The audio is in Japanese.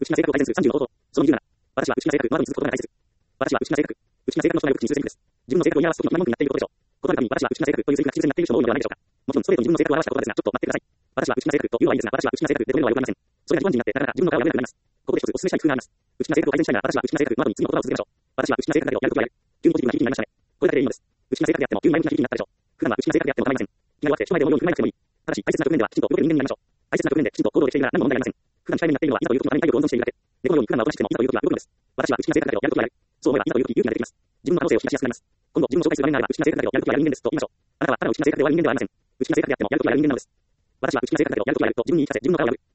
内気な性格を改善する30の方法。その20なら、私は内気な性格の後に続くことが大切。私は内気な性格。内気な性格の人がよく口にするセリフです。自分の性格を言い表すときの一番文句になっていることでしょう。断るたびに私は内気な性格というセリフが口癖になっている人も多いのではないでしょうか。もちろんストレートに自分の性格を表した言葉ですが、ちょっと待ってください。私は内気な性格というのはいいですが、私は内気な性格で止めるのはよくありません。それが自慢になって、なかなか自分の顔を上げなくなります。ここで一つお勧めしたい工夫があります。内気な性格を改善したいなら、私は内気な性格の後に次の言葉を続けましょう。私は内気な性格だけどやることがやる。急にポジティブな響きになりましたね。これだけでいいのです。内気な性格であっても急に前向きな響きになったでしょう。普段は内気な性格であっても構いません。気が弱くて人前で思うように振らなくてもいい。ただし、大切な局面ではきちんと動ける人間になりましょう。大切な局面できちんと行動できているなら何も問題ありません。普段控えめになっているのはいざという時のために体力を温存しているだけ。猫のように普段はおとなしくてもいざという時は動くのです。私は内気な性格だけどやることがやる。そう思えばいざという時に勇気が出てきます。自分の可能性を引き出しやすくなります。今度自分を紹介する場面があれば内気な性格だけどやることがやる人間ですと言いましょう。あなたはただ内気な性格で終わる人間ではありません。内気な性格であってもやることがやる人間なのです。私は内気な性格だけどやることがやると自分に言い聞かせ自分の顔をやる。